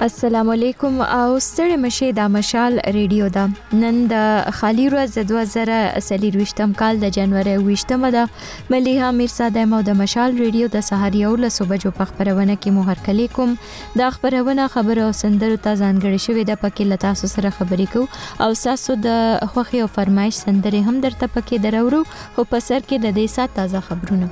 السلام علیکم او ستړي مشه د مشال ریډیو دا نن د خالی ورځ 2023م کال د جنوري 28مه ده مليها میرزاده مو د مشال ریډیو د سحر یو له صبح جو په خبرونه کې مو هر کلی کوم د خبرونه خبره او سندرو ته ځانګړي شوی د پکې لتا سره خبرې کو او تاسو د خوخي او فرمایش سندري هم درته پکې درورو خو په سر کې د دې سات تازه خبرونه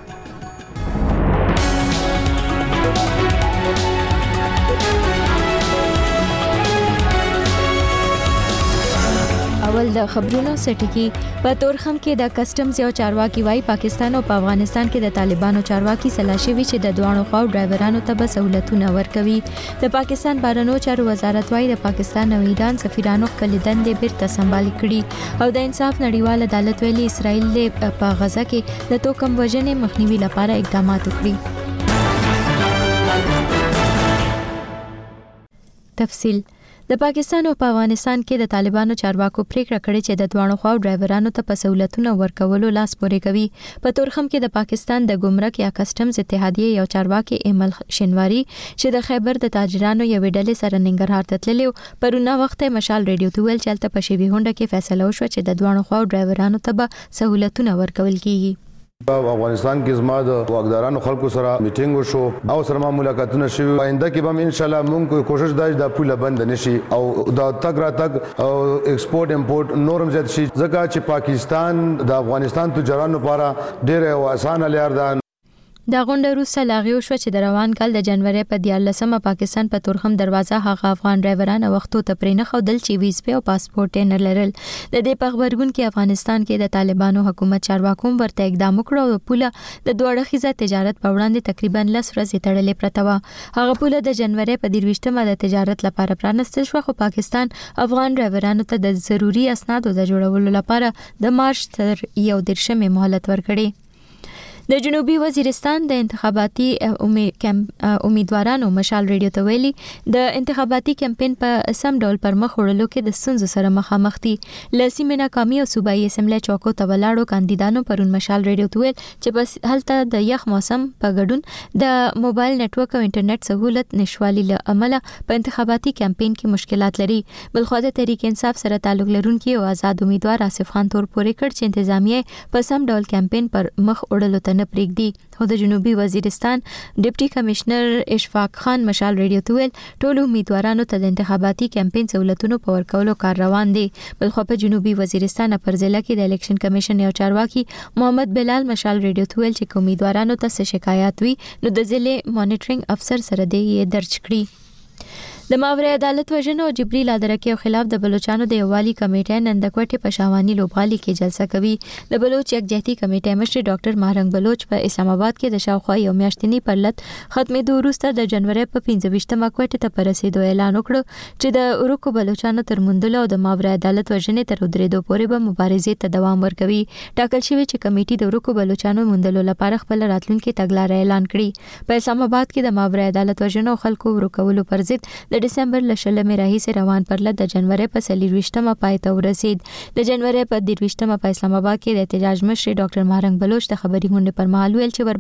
اول د خبرونو سټکی په تورخم کې د کسٹمز یو چارواکي وای پاکستان او په افغانستان کې د طالبانو چارواکي سلاشوي چې د دوانو خو ډرایورانو ته به سہولتونه ورکوي د پاکستان بهرنیو چارو وزارت وای د پاکستان او ایران سفیرانو کلیدن د بیرته سمبال کړي او د انصاف نړیوال عدالت ویلي اسرائیل له په غزا کې د توکم وژنې مخنیوي لپاره اقدامات وکړي تفصیل د پاکستان او په افغانستان کې د طالبانو چارواکو پریکړه کړې چې د دوانو خو ډرایورانو ته په سہولتونو ورکولو لاس پورې کوي په تورخم کې د پاکستان د ګمرک یا کسٹمز اتحادیه یو چارواکي ایمل شنواری چې د خیبر د تاجرانو یو ډلې سره ننګرهار ته تللی پرونه وخت مشال ریډیو ته ویل چلته په شی ویونډه کې فیصله وشو چې د دوانو خو ډرایورانو ته به سہولتونه ورکول کیږي په افغانستان کې زما د واکدارانو خلکو سره میټینګ وشو او سره ما ملاقاتونه شوي آینده کې به ان شاء الله موږ کوشش دای د پوله بند نشي او د تک را تک او ایکسپورت امپورت نورم زیات شي ځکه چې پاکستان د افغانستان تجارانو لپاره ډېر اسانه لار ده دا غونډه روسه لاغیو شو چې د روان کال د جنوري په 14مه پاکستان په تورخم دروازه هغه افغان ډرایورانو وختو ته پرې نه خودل چې ویزه او پاسپورت نه لرل د دې په خبرګون کې افغانستان کې د طالبانو حکومت چارواکو ورته اقدام وکړ او پوله د دوړه خيزه تجارت په وړاندې تقریبا 10 ورځې تړلې پرته و هغه پوله د جنوري په 23مه د تجارت لپاره پرانستل شو خو پاکستان افغان ډرایورانو ته د ضروري اسنادو د جوړولو لپاره د مارچ تر 11مه مهلت ورکړي د جنوبي وزیرستان د انتخاباتي امیدوارانو مشال ریډیو ته ویلي د انتخاباتي کمپاین په سم ډول پر مخ وړلو کې د ستونزو سره مخامخ دي لاسي مناکامي او صوبایي اسمبلی چوکو ته ولاړو کاندیدانو پرون مشال ریډیو ته ویل چې بس هلته د یخ موسم په ګډون د موبایل نتورک او انټرنیټ سہولت نشوالي له امله په انتخاباتي کمپاین کې مشکلات لري بلخو د تحریک انصاف سره تعلق لرونکي او آزاد امیدوار آصف خان تور پورې کړ چې انتظامیه په سم ډول کمپاین پر مخ وړلو نه پرېږدي خو د جنوبي وزیرستان ډیپټي کمشنر اشفاق خان مشال ریډیو ته ویل ټول امیدوارانو ته د انتخاباتي کمپاین سہولتونو په ورکولو کار روان دي بلخو په جنوبي وزیرستان پر ضلع کې د الیکشن کمیشن یو چارواکي محمد بلال مشال ریډیو ته ویل چې امیدوارانو ته شکایت وي نو د ضلع مانیټرینګ افسر سره دی درج کړي د ماورای عدالت وژنه او جبري لادرکه خلاف د بلوچستان د یووالي کمیټه نن د کوټې په شاوانی لوبغالي کې جلسه کوي د بلوچ یکجهتي کمیټه مشر ډاکټر مهرنګ بلوچ په اسلام آباد کې د شاوخوا یو میاشتنی پرلط ختمېدو وروسته د جنوري په 25مه کوټې ته پرسیدو اعلان وکړ چې د اورکو بلوچستان تر مندل او د ماورای عدالت وژنې تر درېدو پورې به مبارزې ته دوام ورکوي ټاکل شوی چې کمیټې د اورکو بلوچستان مندلو لپاره خپل راتلونکي تګلارې اعلان کړي په اسلام آباد کې د ماورای عدالت وژنې خلکو ورکولو پر ضد د ډسمبر لشلمه راهیسه روان پرله د جنوري په 23مه پای ته ورسید د جنوري په 23مه په اسلام آباد کې د احتجاج مشر ډاکټر مهرنګ بلوچ د خبري غونډې پر مهال ویل چې ور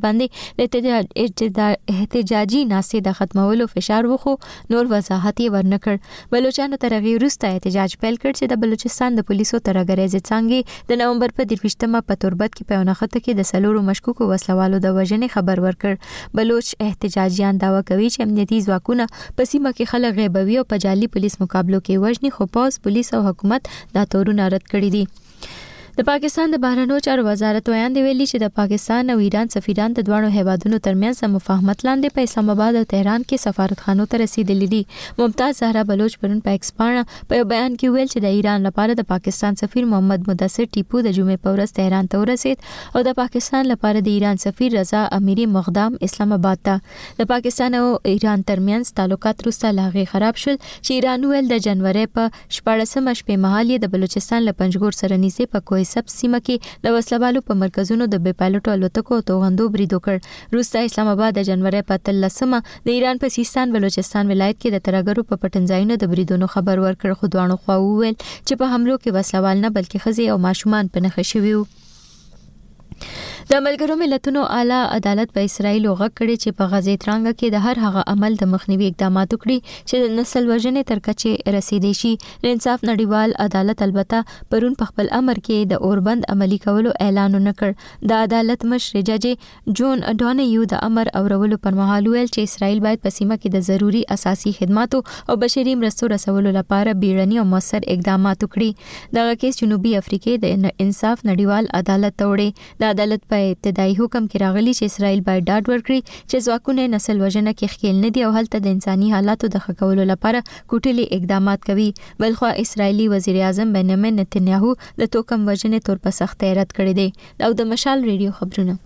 باندې د احتجاجي ناسې د ختمولو فشار وخو نور وضاحت یې ورنکړ بلوچستان ترغي وروسته احتجاج پیل کړ چې د بلوچستان د پولیسو ترغریزه څنګه د نومبر په 23مه په تربت کې په ونخته کې د سلورو مشکوکو وسلوالو د وژنې خبر ورکړ بلوچ احتجاجیان داوا کوي چې امنیتي ځواکونه په سیمه کې خلک غیبوي او په جعلي پولیس مقابلو کې وژني خو پولیس او حکومت دا تورونه رد کړی دي د پاکستان د بهرنیو چارو وزارت ویاند ویلي چې د پاکستان او ایران سفیران د دوه هیوادونو ترمنځ مفاهمت لاندې په اسلام آباد او تهران کې سفارتخانو ته رسیدلي دي ممتاز زهرا بلوچ پرون په ایکسپانا په بیان کې ویل چې د ایران لپاره د پاکستان سفیر محمد مدثر ټیپو د جمعې په ورځ تهران ته ورسید او د پاکستان لپاره د ایران سفیر رضا امیری مقدام اسلام آباد ته د پاکستان او ایران ترمنځ تعلقات روسته لاغي خراب شول چې ایران ویل د جنوري په 14مه شپه مهال د بلوچستان له پنجګور سره نږدې په سب سیمه کې د وسلوالو په مرکزونو د بې پایلوټو الوتکو او توغندو بریدو کړ روسته اسلام آباد د جنوري په 13مه د ایران په سیستان بلوچستان ولایت کې د ترګرو په پټنځایونو د بریدونو خبر ورکړ خو دوانو خوا وویل چې په حملو کې وسلوال نه بلکې خزي او ماشومان په نخښه شوي د ملګرو ملتونو اعلی عدالت په اسرایل غږ کړی چې په غزه ترانګه کې د هر هغه عمل د مخنیوي اقدامات وکړي چې د نسل وژنې تر کچې رسیدي شي. د انصاف نړیوال عدالت البته پرون په خپل امر کې د اوربند عملی کولو اعلان وکړ. د عدالت مشر جج جون ډونیو د امر اورولو پر مهال ویل چې اسرایل باید په سیمه کې د ضروري اساسي خدماتو او بشري مرستو رسولو لپاره بیړني او موثر اقدامات وکړي. دغه کیس جنوبي افریقې د انصاف نړیوال عدالت ته وړي. د عدالت په ابتدایي حکم کې راغلي چې اسرائیل باید ډاډ ورکړي چې ځواکونه نسل وژنه کې ښکېل نه دي او هلته د انساني حالاتو د ښه کولو لپاره کوټلي اقدامات کوي. بلخو اسرائیلي وزیر اعظم بنیامین نتنیاهو د توکم وژنې تور په سختۍ رد کړی دی. او د مشال ریډیو خبرونه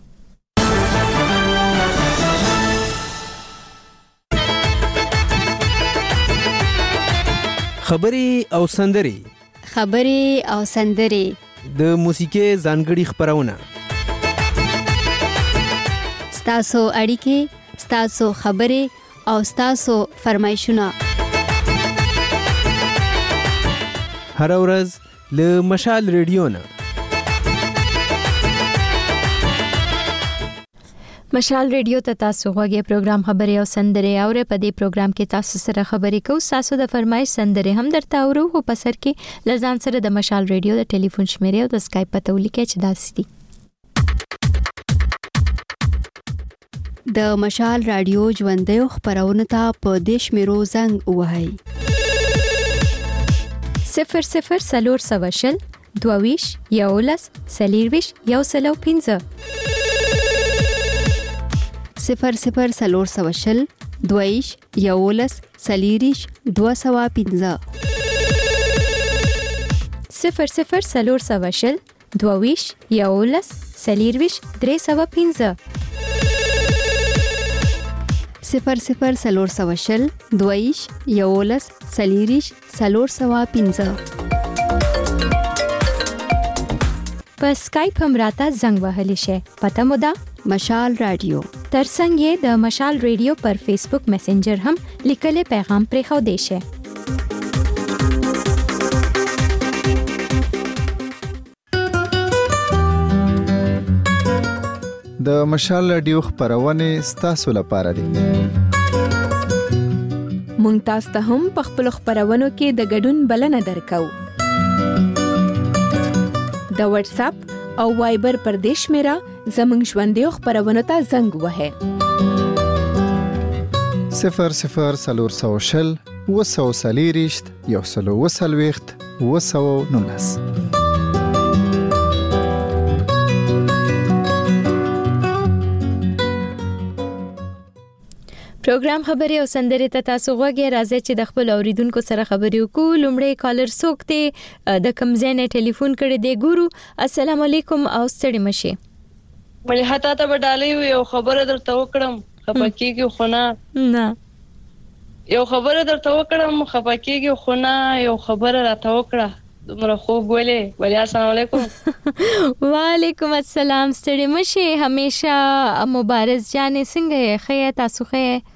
خبري او سندري د موسیقي ځانګړي خبرونه ستاسو اړیکې ستاسو خبري او ستاسو فرمایشونه هر ورځ له مشال ریډیو نه. مشال ریډیو ته تاسو غوږی پروګرام خبري او سندري اورئ. په دې پروګرام کې تاسو سره خبري کوو. تاسو د فرمایش سندري هم درته اورو. په پسر کې لزان سره د مشال ریډیو د ټلیفون شمیره او د اسکایپ پته ولیکئ چې داسې دي. د مشال رادیو ژوندۍ خبرونه ته په دیش میرو زنګ وهاي 00 سلور سواشل دوویش یولس سلیرویش یوسلو 15 00 سلور سواشل دوویش یولس سلیریش 215 00 سلور سواشل دوویش یولس سلیرویش 315 00 سلور سواشل دویش یولس سلیریش 315 په اسکایپ هم راته زنګ وهلی شي. پته مو ده مشال رادیو. ترڅنګ یې د مشال ریډیو پر فیسبوک میسنجر هم لیکلي پیغام پرې خو دی شي. د مشال رادیو خبرونه ستاسو لپاره دي. مونږ تاسو ته هم په خپل خبرونو کې د ګډون بلنه درکو. د واتس اپ او وایبر پر دیش میرا زمنګ ژوندۍ خبرونه ته زنګ وهه 00 سلور سواشل وسو سلیریشت یوسلو وسلويخت وسو نونس. پروګرام خبري او سندري ته تاسو غوږی راځي چې د خپل اوریدونکو سره خبري وکړو. لومړی کالر څوک دی د کمزینه ټلیفون کړي دی ګورو. السلام علیکم او ستړي مشي. مله هتا ته وډالې یو خبره درته وکړم خپکیږي خو نه یو خبره درته وکړم خپکیږي خو نه یو خبره راته وکړه دومره خوب ولې ولی. السلام علیکم. وعلیکم السلام. ستړي مشي. همیشه مبارز جانې څنګه خې تاسو خې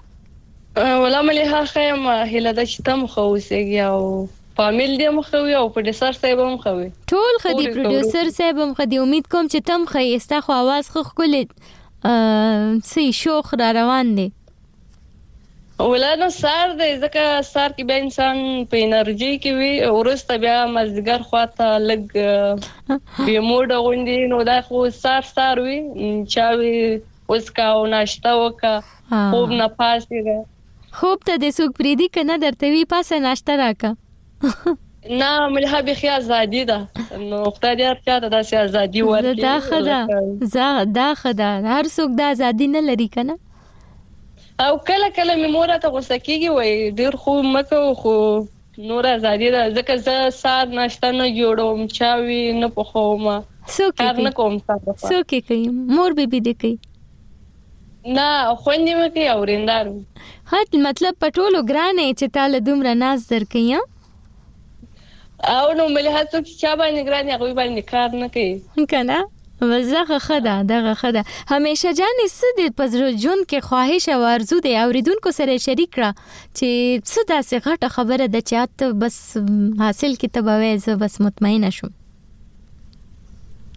ولا ملي ها خیم هله د شتم خوسېږي او فامیل دې مخوي او پروډوسر صاحب هم خوي ټول خدي پروډوسر صاحب هم خدي. امید کوم چې تم خې استا خو आवाज خو کولې سي شوخ را روان دي. ولانو سار دې ځکه سار کې به انسان په انرژي کې وي ورسته بیا مزګر خواته لګ به موډ غوندي نو دا خو سار وي چاوي اوس کا او ناشته وکا خوب نه پاسې خوب ته د سوق پریدي کنه درته وی پاسه ناشته راکا نه ملها به خیا ازادي ده نو خدای دې چاته د ازادي ورکړي. دا خدا هر څوک د ازادي نه لري کنه. او کله میموره ته غوسه کیږي وای ډیر خو مکه خو نور ازادي ده ځکه زه سار ناشته نه جوړوم چاوي نه پخوم څوک نه کوم څوک کوي مور بیبي دې کوي نه خوندې مکه اوریندار هات مطلب پټولو ګرانې چې تعالی دومره ناز درکې او نو ملي هڅه چې چا باندې ګرانې هغه باندې کار نه کوي کنه. وزغه خدا دغه خدا همیشه جانې سده پزړه جون کې خواهش او ارزو دی اوریدونکو سره شریک کړه چې څه داسې غټه خبره د چات بس حاصل کې تبوي زه بس مطمئنه شوم.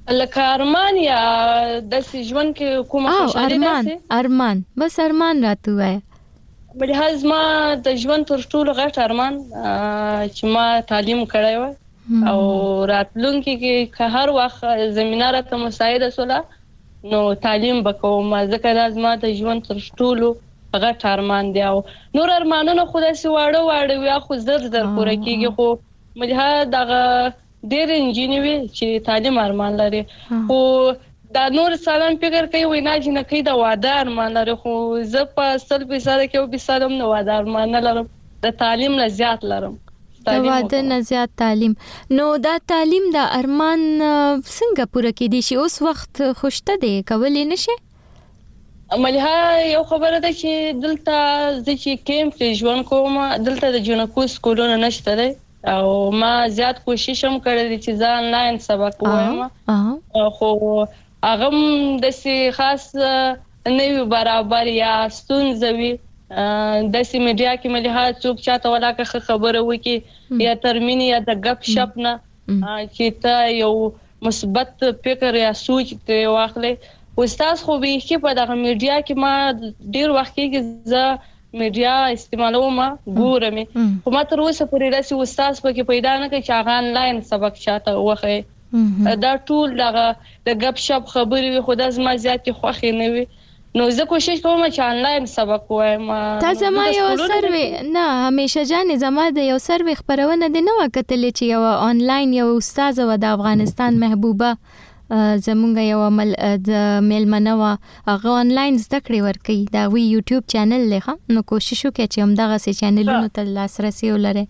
لکه ارمان یا د ژوند کې کومه خوشالي ارمان بس ارمان راته وای. بلحاظ ما د ژوند تر ټولو غټ ارمان چې ما تعلیم کړی و او راتلونکي کې که هر وخت زمينه راته مساعده سوله نو تعلیم وکوم. ځکه دا زما د ژوند تر ټولو غټ ارمان دی او نور ارمانونه خو داسې واړه وي خو زر پوره کیږي. خو ملها دغه ډېر انجینوي چې تعلیم ارمان لري خو دا نور سلام فکر کوي وینا چې نه کوي د واده ارمان لري خو زه په 100% کې 20% هم نه واده ارمان نه لرم، د تعلیم نه زیات لرم. د واده نه زیات تعلیم. نو دا تعلیم د ارمان څنګه پوره کېدی شي؟ اوس وخت خوشته دی کولای نشي؟ ملها یو خبره ده چې دلته د چې کیمپ کې ژوند کوم دلته د جنکو سکولونه نشته دی او ما زیات کوشش هم کړی چې ځان آنلاین سبق وایم خو هغه د سي خاص نه برابر یا ستونزوي د سي میډیا کې ملها څوک چاته ولاکه خبره وکي یا ترمین یا د غپ شپ نه چې ته یو مثبت فکر یا سوچ ته واخلې. استاد خو به کې په دغه میډیا کې ما ډیر وخت کې ز میډیا استعمالوم ګورم خو ما تر اوسه پورې راسي استاد پکې پیدا نه کړ چې هغه آنلاین سبق چاته وخه دا ټول دغه د غپ شپ خبرې خو د زما زیات خوخي نه وي. نو زه کوشش کوم چې آنلاین سبق وایم. تاسو ما یو سروي نه همیشه جانې زما د یو سروي خبرونه دي نو کتلې چې یو آنلاین یو استاد و د افغانستان محبوبه زمونږ یو عمل د میلمنه هغه آنلاین زده کړې ورکي دا وی یوټیوب چینل لخوا نو کوشش وکړئ چې همدغه سي چینلونو ته لاسرسي ولرئ.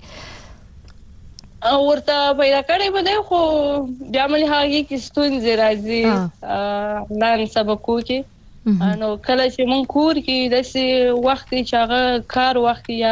ورته پیدا کړی بده خو بیا ملي هغه کې ستونزې راځي آنلاین سبقو کې نو کله چې مون کور کې داسې وخت چې هغه کار وخت یا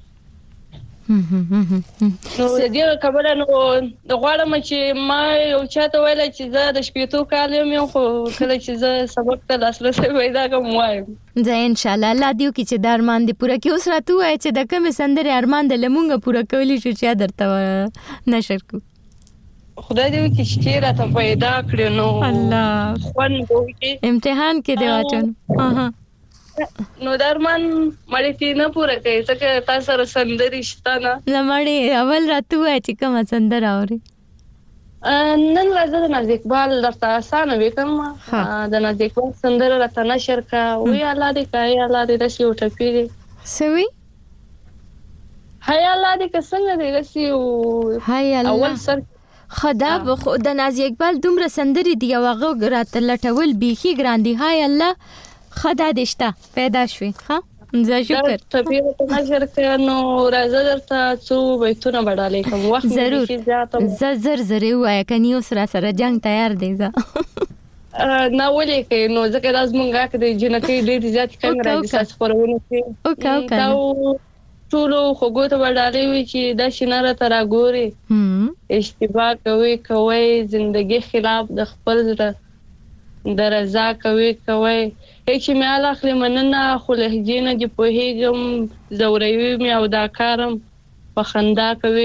نو د دې خبره نو غواړم چې ما یو چاته ویل چې زه د شپېتو کال یم خو کله چې زه سبق ته لاسرسي پیدا کوم وایم زه ان شاء الله الله دیو کې چې د ارمان دی پوره کې اوس راته وای چې د کوم سندره ارمان د لمونګه پوره کولی شو چې درته نشر کو خدای دې چې چیرې ته پیدا کړو نو الله خوان وګورئ امتحان کې دی واچون نو درمان مړی نه پوره کوي ځکه تاسو سره سندري شته نه مړی اول راته وای چې کوم سندره اوري نن راځه د ناز اقبال درته اسانه وکم د ناز اقبال سندره راته نشر کا وی الله دې کوي الله دې راشي او ټپي سوي هاي الله دې څنګه دې راشي هاي الله اول سر خدا د ناز اقبال دومره سندري دی او هغه راته لټول بيخي ګراندي هاي الله خدا دشتا پیدا شوي ها زه شکر طبيعت نظر کنو راځه درته څو بیتونه وړاندې کوم وخت زه زر وای کني اوس را سره جنگ تیار دی زه نه ولې کې نو ځکه لازمږه کې جنکې ډېر زیات څنګه راځي تاسو پرونه کې او ټولو خوګو ته وړاندې وي چې دا شناره تر غوري اشتباه کوي زندگی خلاف د خپل د رضا کوي هیڅ مې اخلي مننه خو لهجې نه دی په زوروي مې او دا کارم په خندا کوي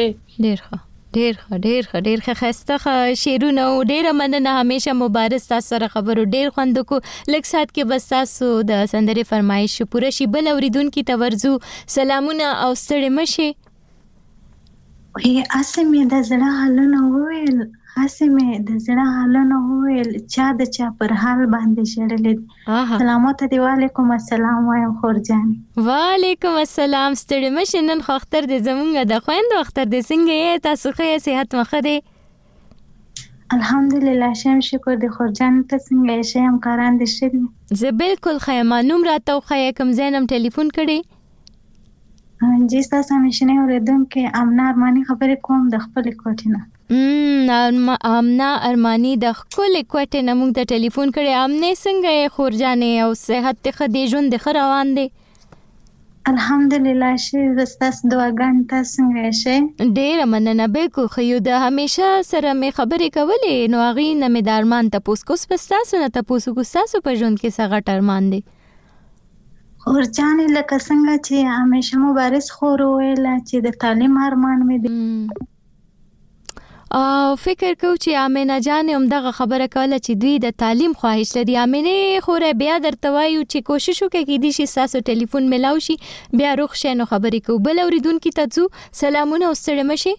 ډېر خسته شیرونه او ډېر مننه همیشه مبارک تاسو سره خبرو ډېر خوند کو لږ سات کې بس تاسو د سندري فرمایش پوره شي بل اوریدونکو ته ورزو سلامونه او ستړي مشي وي اسمه د زړه حالونه وویل چا د چا پر حال باندې شړلې سلامات دی وعلیکم السلام وایم خورجان وعلیکم السلام ستړي مشه نن خو اختر دې زمونږ د خويند اختر دې څنګه یې تاسو ښه صحت مخه دې الحمدلله شم شکر دې خورجان ته څنګه یې هم کاران دې شې زه بالکل خیمه نوم راته خو کوم زینم ټلیفون کړي جی تاسو مشنه اوریدونکو امنا ارمانی خبرې کوم د خپل کوټینه امنا ارمانی د خپل کوټینه موږ ته ټلیفون کړي امنه څنګه خورجانې او صحت ته خدي ژوند د روان دي الحمدلله شي زستاس دعاګان تاسو څنګه شي ډېر مننه به کو خو د همیشه سره مې خبرې کولې نو اغي نه مې دارمان ته پوسکوس پستاسو نه ته پوسکوستاسو په ژوند کې سغه ټرمان دي خورجان لکه څنګه چې همیشه مبارز خور ویل چې د تعلیم ارمان مې دي او فکر کو چې امینه جان هم دغه خبره کوله چې دوی د تعلیم خواهش لري. امینه خو بیا درته وایو چې کوشش وکړئ کې دي چې تاسو ټلیفون ملاو شي بیا روغ شې نو خبرې کو. بل اوریدونکو ته ځو. سلامونه ستړي مشي.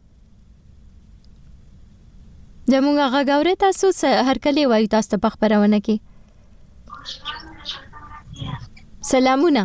زموږ غږ اورئ تاسو هر کله وایو تاسو په خبرونه کې. سلامونه.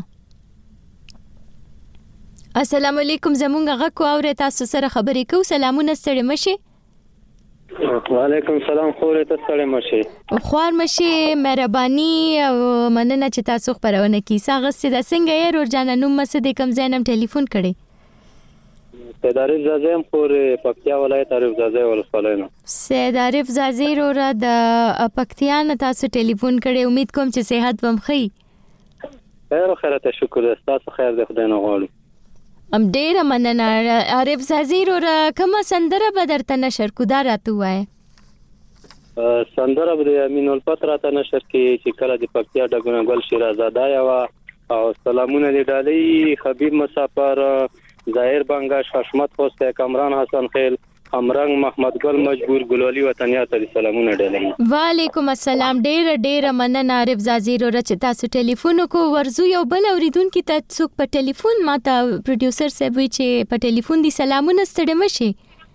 السلام علیکم. زمونږ غږ کو اورئ تاسو سره خبرې کو. سلامونه ستړي مشي. وعلیکم السلام. خورې ته ستړي مشي. خوار مشي. مهرباني او مننه چې تاسو خبرونه کی. ساغسته د څنګه یې ور جان نوم مسد کم زینم ټلیفون کړي. سید عارف زازیم خورې پکتیا ولایت عارف زازی ولسوالۍ نه. سید عارف زازی ور د پکتیا نه تاسو ټلیفون کړي. امید کوم چې صحت بم خي. خیر خیرت شکر تاسو خیر دې خدای نه غواړي. ام ډیره مننه. عارف زازی ور کوم سندره به درته نشر کو دا راته وای. سندره به امین الفتره ته نشر کی چې کله د پکتیا ډګونه ګل شیرازاده یوا او سلامونه دې ډالۍ حبیب مسافر ظاهر بنگا شاشمت خوسته کامران حسن خیل امرنګ محمد ګل مجبور ګلولي وطنیات دې سلامونه ډالۍ. وعلیکم السلام. ډیره مننه عارف زازی ور چې تاسو ټلیفون کو. ورزو یو بل اوریدونکو ته څوک په ټلیفون ماته پروډوسر صاحب وی چې په ټلیفون دي. سلامونه ستړي مشي.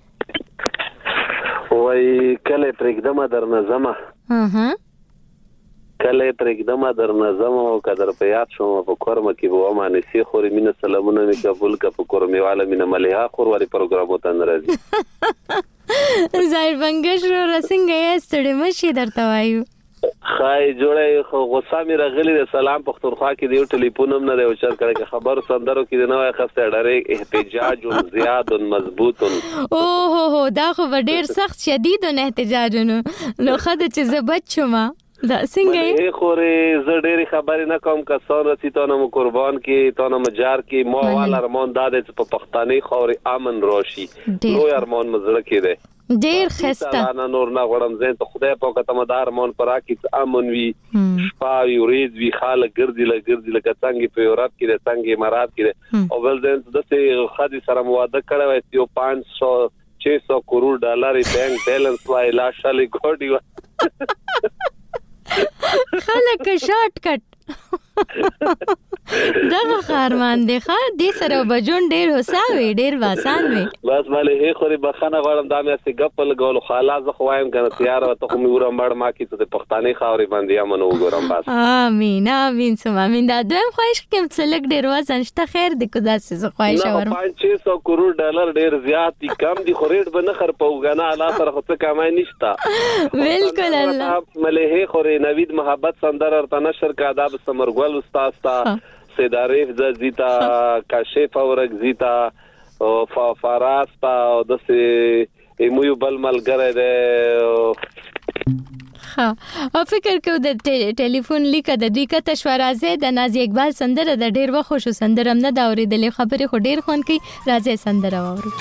وای کله پرېږدم در نظمه. کله پرېږدم در نظم او قدر په یاد شوم په کورمه کې وو ما نسی خوري مینه سلامونه می قبول کا په کورمه والا مینه مليها خور وری پروګرام وته ناراضي. ظاهر بنگش رو رسنګ یې ستړي مشي درته وایو. خای جوړه خو غصه می راغلی سلام پختونخوا کې دی ټلیفون هم نه دی او چر کړه خبر سندرو کې نه وای خسته ډېر احتجاج زیاد مضبوط. اوه دا خو ډېر سخت شدید نه احتجاج نو خد چې زبد شوما دا څنګه یې خورې ز ډېری خبرې نه کوم کسان رسي ته نو قربان کې ته نو مجار کې مو وال ارمان داد په پښتني خوري امن راشي نو ارمان مزړه کې ده ډېر خسته انا نور نه غړم زين ته خدای په کته مدار مون پرا کې امن وی شپاوی ورید وی خاله ګرځي لکه څنګه په یورپ کې څنګه امارات کې او بل زين د څه خدي سره مواده کړو چې 500-600 کروڑ ډالر بانک بیلنس وای لا شالي ګوډي خلک شارټ کټ دغه خارمان دی ښه دې سره بجون ډېر هوساوي ډېر آسان وي بس مالې هي خوري بخنه غواړم دا مې سي ګپل غول خالا زه خوایم کنه تیار وته خو مې ورم مړ ما کی ته پښتاني خاوري باندې امن وګورم بس امين سم امين دا دویم خواهش کوم چې لګ ډېر وزن شته خیر دې کو داسې خواهش اورم 500 کروڑ ډالر ډېر زیات دي کم دي خو ریټ به نه خر پوغانا الله سره خو څه کمای نشتا بالکل الله مالې هي خوري نوید محبت سندر ارته نشر کا آداب سمرګل استاد تا سید عارف زیتا کاشف اورک زیتا او فاراستا او دسه ایمو بل ملګری ده ها او فکر کو د ټلیفون لیکه د دوی کته شورازه د نازي اقبال سندره د ډیر وخت شو سندرم نه دا اوریدلې خبره خو ډیر خون کی راځي سندره واورو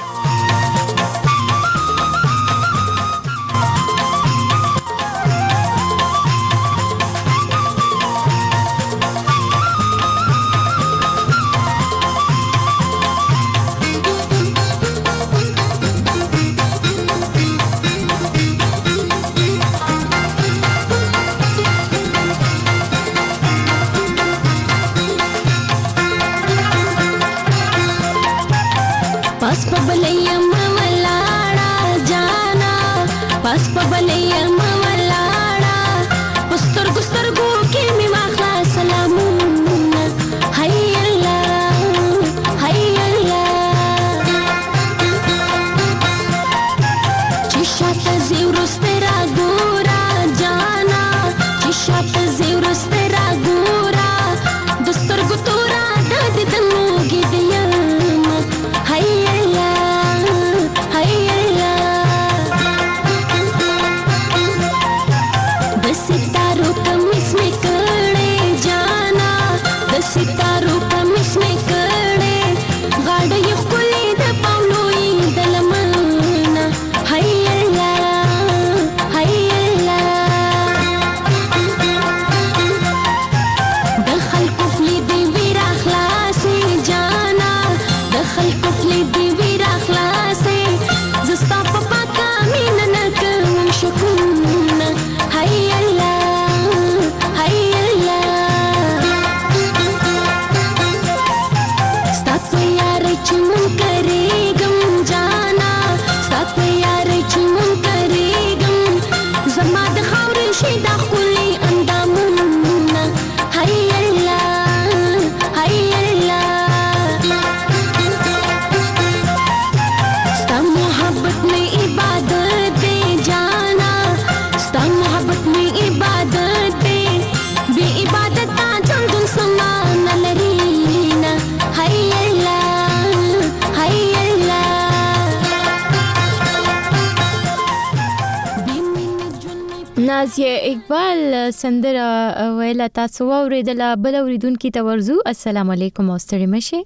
نازیه اقبال سندره ویلا تاسو اوریدله بل اوریدونکو ته ورزو. السلام علیکم او ستړي مشه.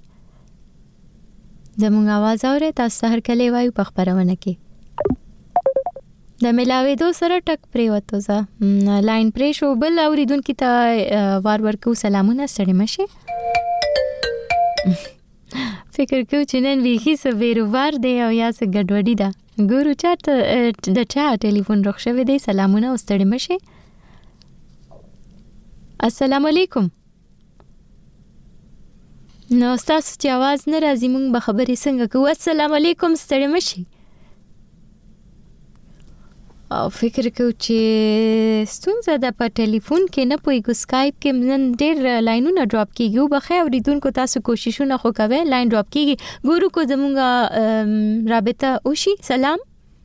زموږ आवाज اوري تاسو هر کله وایو په خبرونه کې د ملاوي دو سره ټک پری وته ځه لاین پری شو بل اوریدونکو ته وار ورکو سلامونه ستړي مشه. فکر کو چې نن ویخي سویرو وار دی او یا څه ګډوډي ده ګورو چاته د چا ټلیفون روښ شوی دی. سلامونه او ستړي مشه. السلام علیکم. نو تاسو چې आवाज نه راځي مونږ به خبرې څنګه کوو. السلام علیکم ستړي مشه. او فکر کو چې ستونزه ده په ټلیفون کې نه پويګو سکایپ کې نن ډېر لاینونه ډراپ کیږي او بخیر اوریدونکو تاسو کوششونه خو کوئ لاین ډراپ کیږي ګورو کو زمونږه رابطه وشي. سلام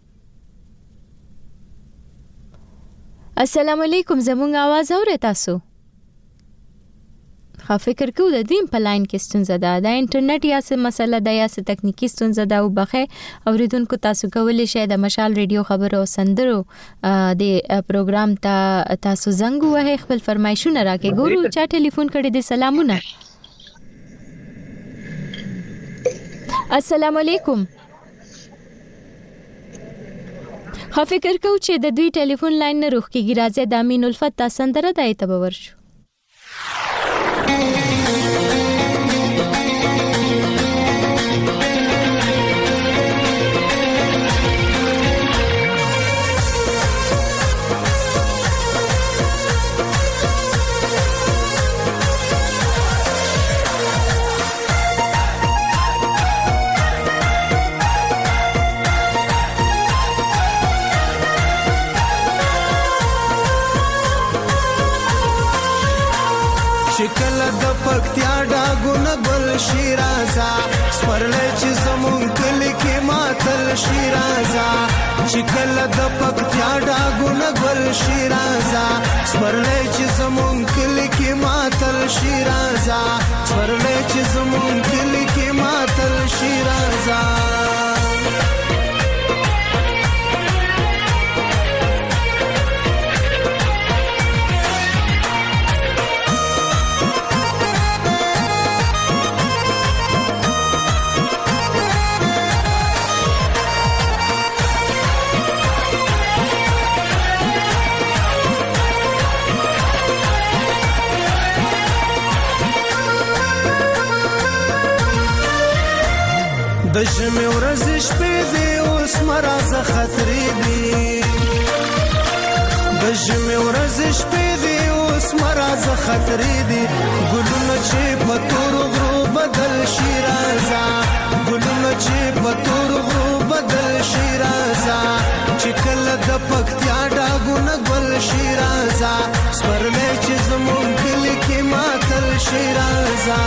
السلام علیکم زمونږ आवाज اورئ تاسو. خا فکر کو د دې په لاین کې ستونزه ده د انټرنیټ یا څه مسله ده یا څه تکنیکی ستونزه ده او بخیر اوریدونکو تاسو کولای شئ د مشال ریډیو خبرو او سندرو د پروګرام ته تاسو زنګ وهه خپل فرمایشونه راکې ګورو چا ټلیفون کړی دی. سلامونه. السلام علیکم. خا فکر کو چې د دوی ټلیفون لاین نه روخ کیږي راځي د امین الفت تاسو سندره دایته باور شو. شکل د پکتیا ډاګونه ګل شیرازا سپرلې چې زمون کلی کې ماتل شیرازا شکل د پکتیا ډاګونه ګل شیرازا سپرلې چې زمون کلی کې ماتل شیرازا سپرلې چې زمون کلی کې ماتل شیرازا د ژمې ورځې شپې دي اوس مرزه خطرې دي د ژمې ورځې شپې دي اوس مرزه خطرې دي ګلونه چې په تور غرو بدل شي رازا ګلونه چې په تور غرو بدل شي رازا چې کله د پکتیا ډاګونه ګل شي رازا سپرلې چې زمون کلی کې ماتل شي رازا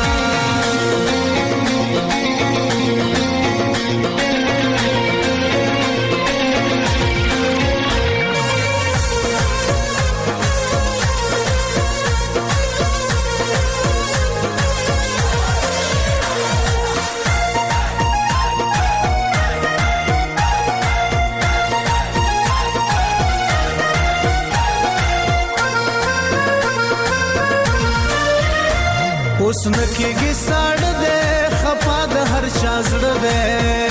اوس نکېږي ساړه دې خپا د هر چا زړه دې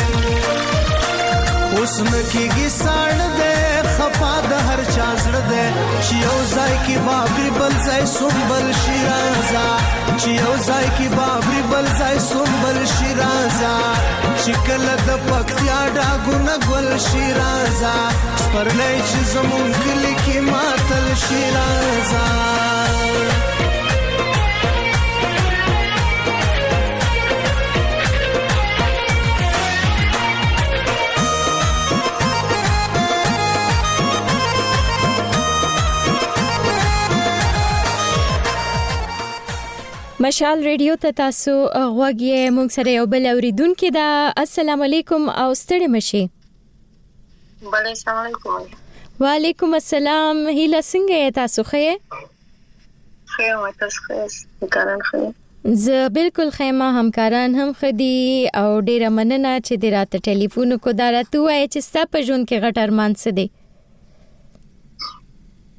اوس نکېږي ساړه دې خپا د هر چا زړه دې چې یو ځای کې بابري بل ځای سنبل شیرازا چې یو ځای کې بابري بل ځای سنبل شیرازا چې کله د پکتیا ډاګونه ګل شیرازا سپرلې چې زمون کلی کې ماتل شیرازا مشال ریډیو ته تاسو غوږی مونږ سره یو بل اوریدونکو دا. السلام علیکم او ستړي مشي. السلام علیکم. وعلیکم السلام. هیله څنګه یې تاسو خې؟ خیر تاسو خیر همکاران خیر؟ زه بالکل خیمه همکاران هم خدي او ډیره مننه چې د راته ټلیفون کو دا راته وای چې ستا په ژوند کې غټ ارمان څه دی؟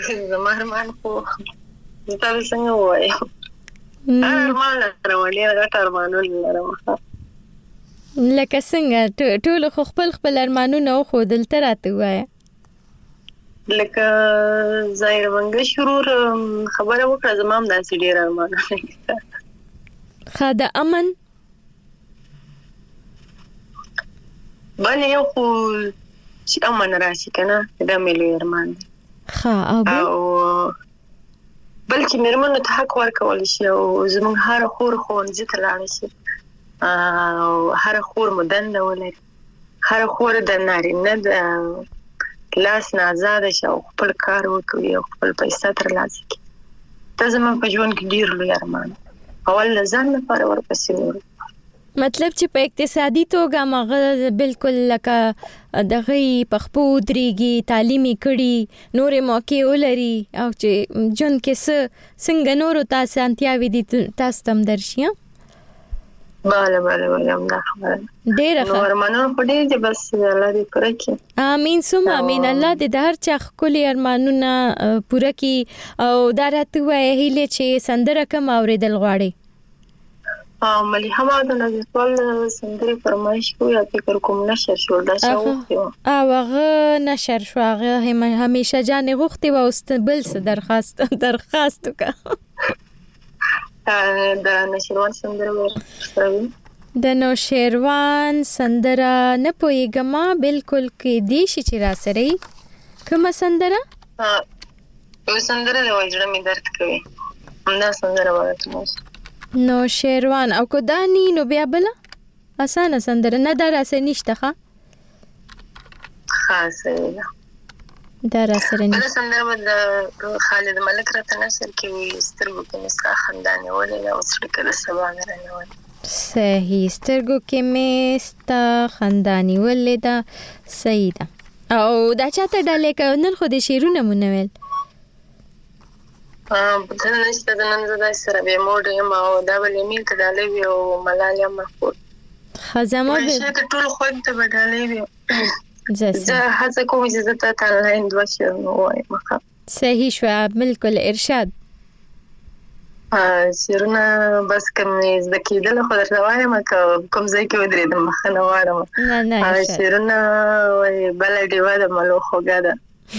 زما ارمان خو دا څنګه وایم ارمان راولې غټ ارمانونه لرم لکه څنګه ټول خو خپل ارمانونه خو دلته راته وای لکه ظاهر منګه شرور خبره وکړه زما هم داسې ډیر ارمان خا د امن باندې یو خو چې امن راشي کنه دا مې لوی ارمان دی خا او بلکې مېرمنو ته حق ورکول شي او زموږ هر خور ښوونځي ته لاړ شي او هر خور مو دنده ولري هر خور د نارینه د لاس نه آزاده شي او خپل کار وکړي او خپل پیسې ترلاسه کړي دا زموږ په ژوند کې ډیر لوی ارمان اول ځان لپاره ورپسې نور مطلب چې په اقتصادي توګه مغه بالکل لکه دغه پخپو دريږي تعلیمي کړي نورې موقع ولري او چې جون کې څنګه نورو تاسو انتیاوي دي تاسو تم درشي بالا هم دا خبره ډیره نور منو په دې چې بس الله دې پوره کړي امين ثم امين الله دې د هر چا خپل ارمانونه پوره کړي او دا راته وایي هله چې سندره کوم اوریدل غواړي ملي حماد نه ټول سندري فرمایش کوي فکر کوم نشر شو دا شو هغه نشر شو هغه همیشه جان غوختي و استقبال درخواست وکړه دا نشروان سندره ورسوي د نوشیروان سندره نه پويګما بالکل کې دی چې را سره کومه سندره یو سندره د وجړه می درد کوي همدا سندره ورته نوشیروان او کو دانی نو بیا بل اسانه سندره نه درا سره نشته ښه خاصه درا سره نشته سندره د خالد ملک راته نشر کې سترګو کې مسکا خندانه ولې او سره کله سبا نه راوړل صحیح سترګو کې مستا خندانی ولې دا صحیح ده او دا چاته ډالې کو نن خو دې شیرونه مونویل په نشته د نن زده سره به موډ یم او دا ولې مې ته ډالې او ملالیا محفوظ خزمه به ټول خو ته ډالې زه هڅه کوم چې زه ته آنلاین دوه وایم صحیح شو بالکل ارشاد شیرونه بس کوم زده کېدل خو درته وایم کوم ځای کې ودرېدم مخنه واړم نه شیرونه وای بل دیوا د ملو خوګه ده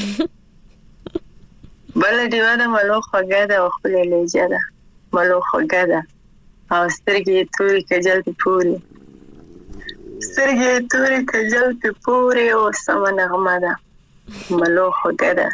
بل دیوا د ملو خوګه ده او خپل لېجه ده ملو خوګه ده او سترګې تورې کجل پوري سترګې تورې کجل پوري او سم نغمه ده ملو خوګه ده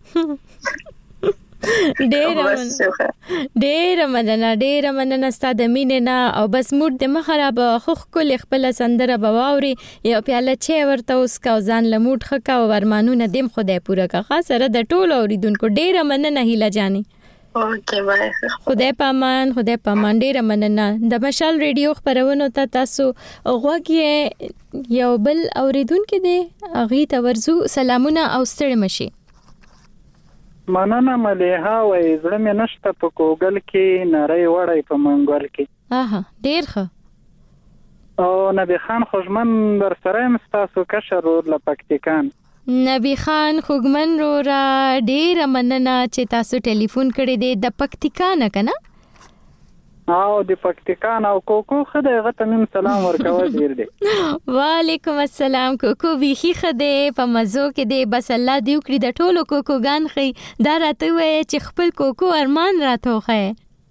ډېر مننه ستاسو د مینې نه او بس موډ د مخرب خو کل خپل سندره بواوري یو پیاله چي ورته اوس کا ځان لموټ خکا او ورمانونه دیم خدای پوره کا خاصره د ټولو اوریدونکو ډېر مننه هیله جاني اوکې بای خدای پامان ډېر مننه د مشال ریډیو خبرونه ته تاسو غوږی یو بل اوریدونکو دی اغه ته ورزو سلامونه او ستړي مشي مننه مليها وای زړه مې نشته په کوګل کې نری وړای په منګول کې ډیر ښه او نبی خان خوشمن در سره مستاسو کشر لپکتیکان نبی خان خوګمن رو را ډیر مننه چې تاسو ټلیفون کړی دی د پکتیکان کنه او د پکتیکان او کوکو خدای غته نن سلام ورکوه ډیر دی وعلیکم السلام کوکو بیخي خدای په مزو کې دی بس الله دې وکړي د ټولو کوکوګان خي دا راته وای چې خپل کوکو ارمان راته وخی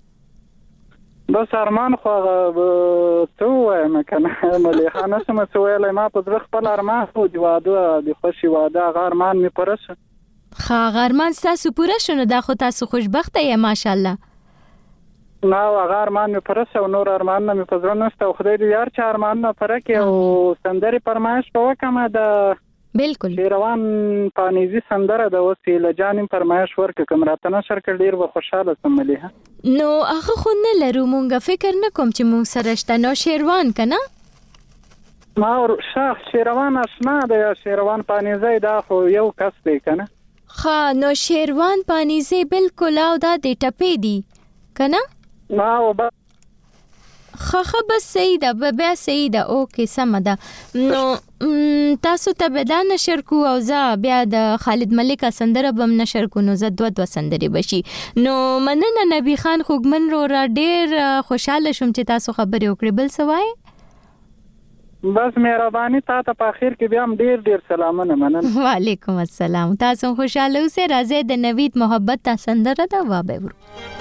بس ارمان خو تو مکنه مليها نسمه سویل ما په ځخ خپل ارمان خو دی واده د خوشي واده غارمان می پرسه غارمان تاسو پوره شونه دا خو تاسو خوشبخته یې ماشاءالله نا هغه ارمان مې پرسه او نور ارمان مې په ځړ نشته او خدای دې یار چا ارمان نه پرکه او سندري پرمایش په وکمه د بالکل روان پانیزي سندره د وسیله جانم پرمایش ورک کمراتنه شرکل ډیر به خوشاله سملیه نو هغه خو نه لرو مونږ فکر نه کوم چې مونږ سره شته نو شیروان کنه ما شاخ شیروان آشنا د شیروان پانیزي دا خو یو کس دی کنه نو شیروان پانیزي بالکل او دا د ټپې دی کنه ما او خخه بس صحیح ده بیا صحیح ده اوکې سمه ده. نو تاسو ته به دا نشر کو او زه بیا د خالد ملک سندره بم نشر کو نو زه دوه سندرې بشي. نو مننه نبی خان خوګمن را ډیر خوشاله شوم چې تاسو خبرې وکړې. بل سوای بس مهرباني تاسو په اخر کې بیا هم ډیر سلامونه مننه. وعلیکم السلام. تاسو خوشاله اوسئ. راځي د نوید محبت تا سندره دا وابه ورو.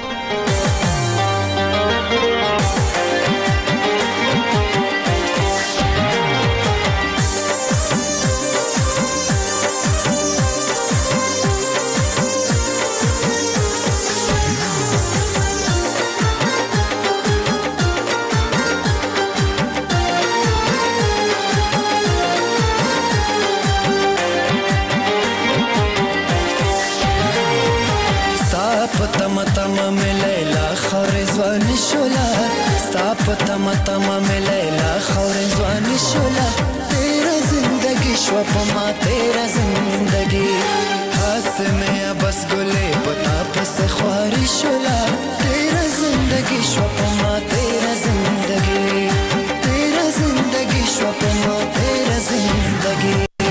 تما میں لیلا خورزوانی شولا ستاپ تما میں لیلا خورزوانی شولا تیرا زندگی شوپما تیرا زندگی ہاس میں بس گلے پتا پس خواری شولا تیرا زندگی شوپما تیرا زندگی تیرا زندگی شوپما تیرا زندگی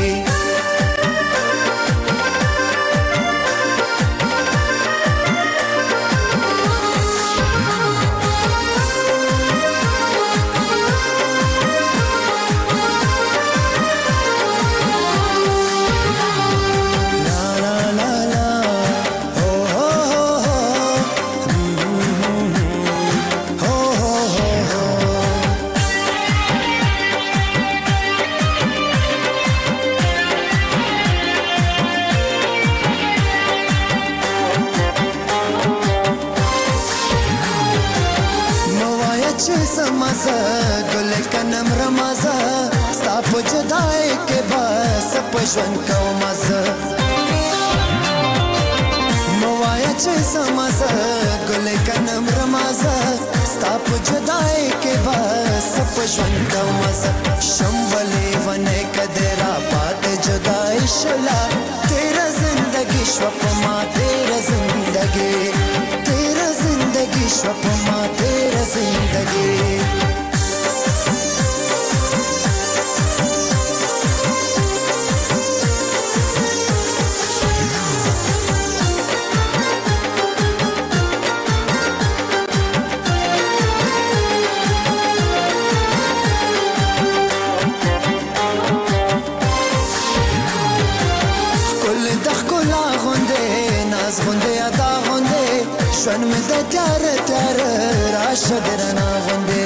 ژوند کوم زه موایا چې سمزه ګلې کنم رمازه ستا په جدای کې بس په ژوند کوم زه شمبلې ونه کدرا پات جدای شلا تیرا زندگی شو په ما تیرا زندگی تیرا زندگی شو په ما تیرا زندگی ژوند مې د تیار راشه درنا غوندې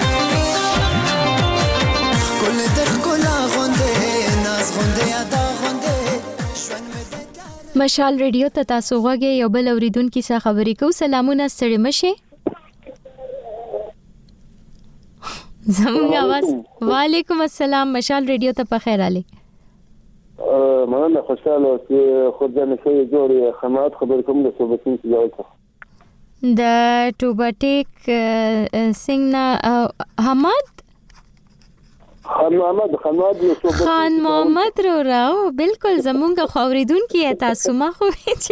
ښکل د ښکلا غوندې ناز غوندې ادا غوندې ژوند مې د مشال ریډیو ته تاسو غوږی یو بل اوریدونکو سره خبرې کوو. سلامونه ستړي مشه زموږ आवाज. وعلیکم السلام. مشال ریډیو ته په خیر علي. مننه خوشاله چې خورځنه شوی جوړې خدمات خبرې کوم د صوبتین څخه د ټوبټیک سنگنا حماد خان محمد رو راو بالکل زمونږ خوریدونکو تاسو ما خو چې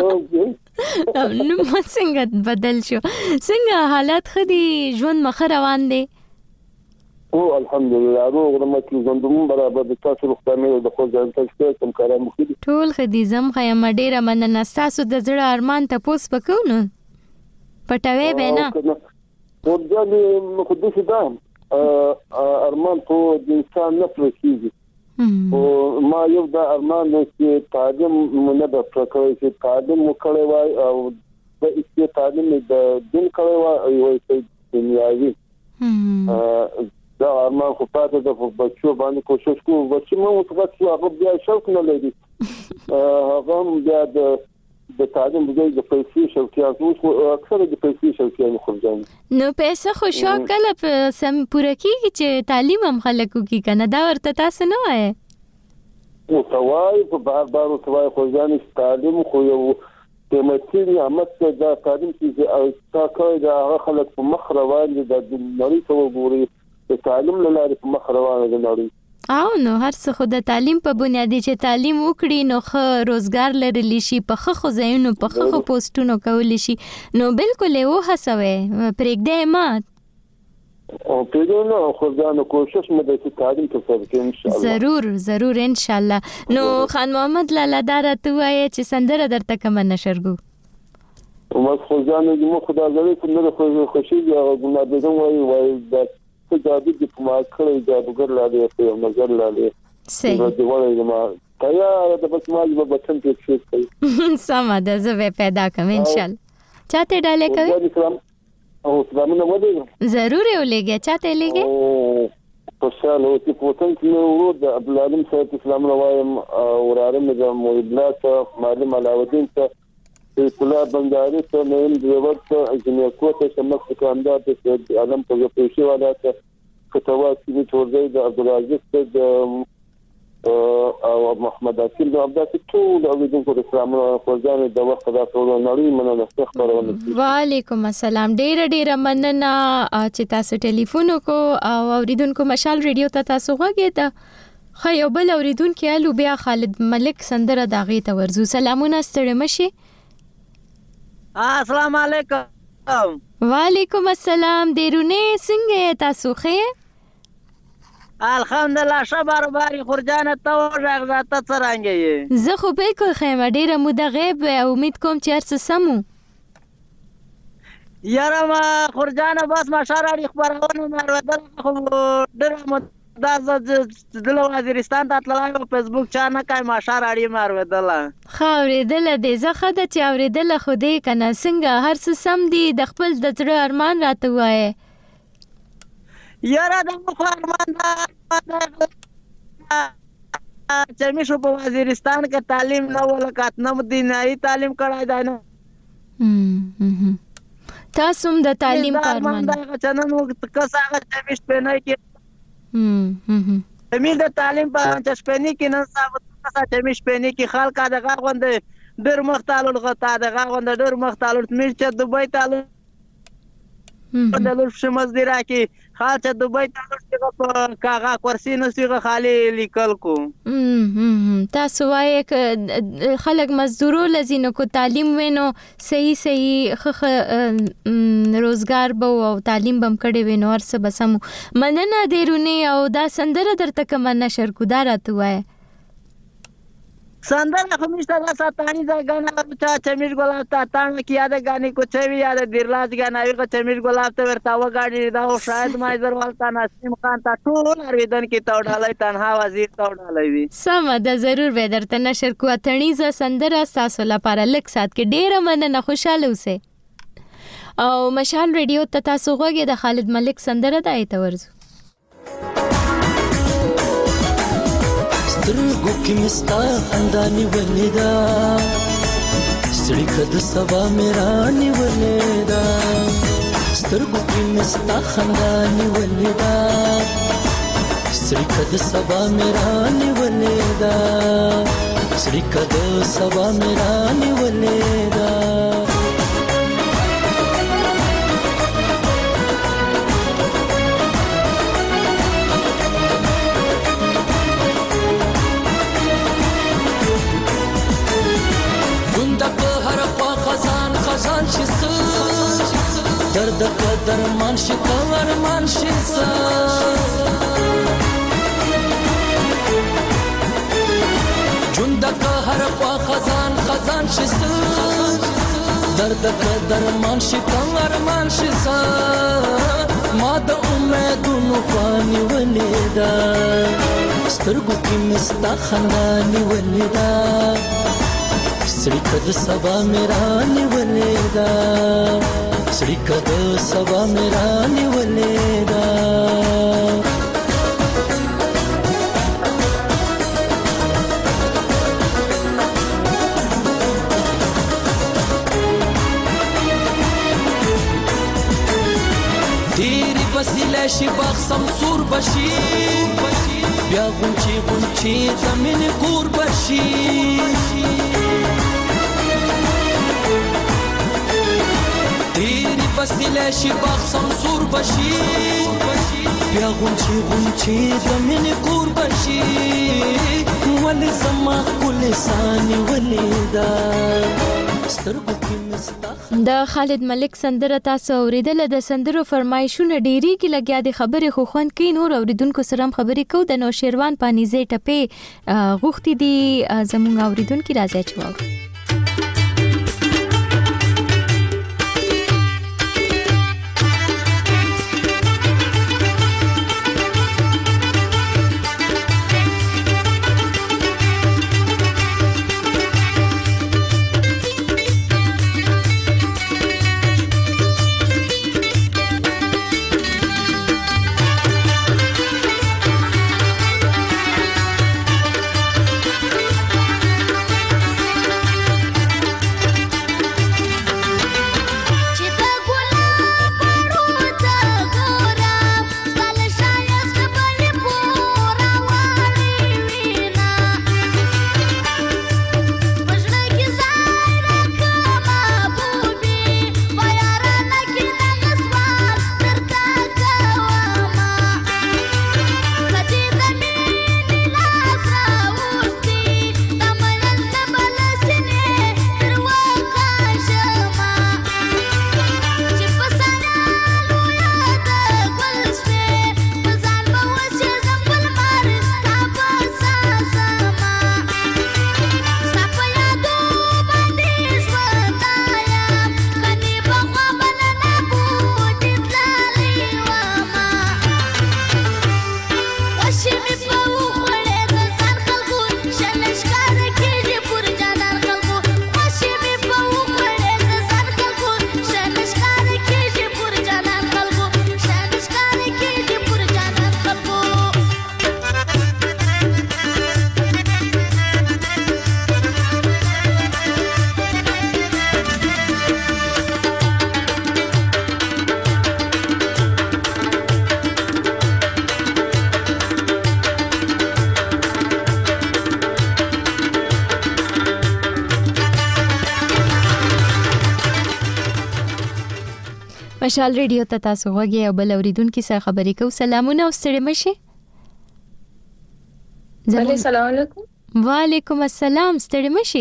نو څنګه بدل شو څنګه حالات خدي ژوند مخ روان دي؟ او الحمدلله روغ رمت زندمون برابر د تاسو روغتیا د خو ځان تاسو کوم کار مو کړی ټول خدي زم خیم ډیره مننه. تاسو د زړه ارمان ته پوس پکو نو پټوي به نه ورځي مخدوش ده ارمان ته د انسان نفس کیږي او ما یو د ارمان چې تعلیم مونږ د پرکوي چې تعلیم وکړي وای او د استي تعلیم د دین کړي وای او دنیاوی دا ارمان خو پاتې د بچو باندې کوشش کوو بچو مو متوسط هغه بیا شوق نه لري هغه بیا د تعلیم د پیسې شوقیات اوس اکثره د پیسې شوقیات خورځي نو پیسې خو شوق کله سم پوره کیږي چې تعلیم هم خلکو کی کنه دا ورته تاسو نه وای او توای په بار توای خو ځان تعلیم خو یو قیمتي نعمت دا تعلیم چې او تاکه دا خلک په مخ روان دي د نړۍ ته وګوري د تعلیم لاره په مخ روان دي نړۍ او نو هر څه خو د تعلیم په بنیادی چې تعلیم وکړي نو ښه روزګار لري شي په ښه ځایونو په ښه پوسټونو کول شي نو بالکل یو هڅوي پرېږدې ما او پیژنو خو ځان کوشش مې د تعلیم ته کوم ان شاء الله ضرور ان شاء الله نو خان محمد لالا دار ته وایي چې سندره درته کوم نشرګو وما خو ځان دې مو خدای زړه څنګه خوشي او ګناه دې وایي د تجاربي ډیپلوماټ کړی جادوګر لاله په نظر لاله صحیح د وړي ما تیا د بس ما به بچن کې څه کوي سم ده زه پیدا کوم ان شاء الله چاته ډاله کوي او سلامونه ودی ضرور یو لګي چاته لګي په شالو چې پوتن کې ورود د عبد العلیم صاحب اسلام روایم ورارم د موبلات معلم علاوالدین ته کلا بنداري ته نیم دیوت ته جنې کوته شمس کاندار ته عالم په پیښه والا ته فتاوات کې تورځي د عبدالعزیز ته او محمد اکیل د عبدالله ټول او د اسلام خوځان د وخت د ټول نړۍ مننه خبرونه وعلیکم السلام ډیر مننه چې تاسو ټلیفون کو او اوریدونکو مشال ریډیو ته تاسو غوږی ته خو بل اوریدونکو الو بیا خالد ملک سندره داغي ته ورزو سلامونه ستړي مشي السلام علیکم وعلیکم السلام دیرونه څنګه تاسو خیر الحمدلله شبر باری خورجانه تو راغزاته څرنګه زه خو بالکل خیمه ډیره موده غیب امید کوم چې هرڅه سمو یاره ما خورجانه بس مشاره خبرونه مروه خو ډیره د وزیرستان ته تلای او فیسبوک چانه کای مشاره اړي مروه دله خاورېدل دې زه خده چې اورېدل خو دې کنه څنګه هرڅه سم دي د خپل د تر ارمان راته وایي یاره د مخ ارمان چې مشو په وزیرستان کې تعلیم نه ولکات نه دیني تعلیم کړای دی نه تاسو هم د تعلیم په ارمان دا چې نن وخت کساغه چې مش په نه کې امید د تعلیم په چې شپنی کې نن ثابت چې مش پنی کې خلک دغه غوند ډیر مختالو غتا دغه غوند ډیر مختالو مې چې دوبۍ تعلق د لور شمس دی راکې خاص دوبۍ تعلق په کاغه کرسي نسیغه خالی لیکل کو تاسو وایي خلک مزدورو لزینو کو تعلیم وینو صحیح روزګار بو او تعلیم بم کړي وینو ارسه بسمو مننه دیرونه او دا سندره درته کوم نشر کو دارات وایي سندر خمیشتا دا ساتانی دا گانا چا چمیش گلاب تا تانگ کیا دا گانی کو چوی یا دا دیرلاز گاناوی کا چمیش گلاب تا ورتاو گاڑی دا و شاید مایزر والتا ناسیم خان تا ټول ارویدن کی تاو ڈالائی تنها وزیر تاو ډالائی وی سم دا ضرور به درته نشر کو اتنیزه سندر تاسو لپاره لک سات کې ډیره مننه خوشاله اوسه او مشال ریډیو ته تاسو غوږی د خالد ملک سندره د ایت ورزو سترګو کې مستا انداني ولدا سړی کده سبا میرانی ولدا سترګو کې مستا انداني ولدا سړی کده سبا میرانی ولدا سړی کده سبا میرانی ولدا خزان شسا درد قدر من شکار من شسا جندك هر پا خزان شسا درد قدر من شکار من شسا ما د امیدونو خوانی ولیدا سترګو کې مستا خندانی ولیدا سړی کده سبا میرانی ولیدا سړی کده سبا میرانی ولیدا تیری وسیله شي باغ سمسور بشي بیا غونچی زمین کور بشي تیری وسیله شي باغ سمسور بشي بیا غونچی زمین کور بشي ولې زما کل سانی ولیدا د خالد ملک سندره تاسو اوریدل. د سندرو فرمایشونه ډیری کې لګیا د خبرې خو خوند کین اور اوریدونکو سره هم خبرې کو. د نوشیروان پانیزه ټپه غوښتي دي زموږ اوریدونکو راځي چواو. مشال ریډیو ته تاسو غوږی او بل اوریدونکو سره خبرې کوو. سلامونه او ستړي مشه. السلام علیکم. وعلیکم السلام. ستړي مشه.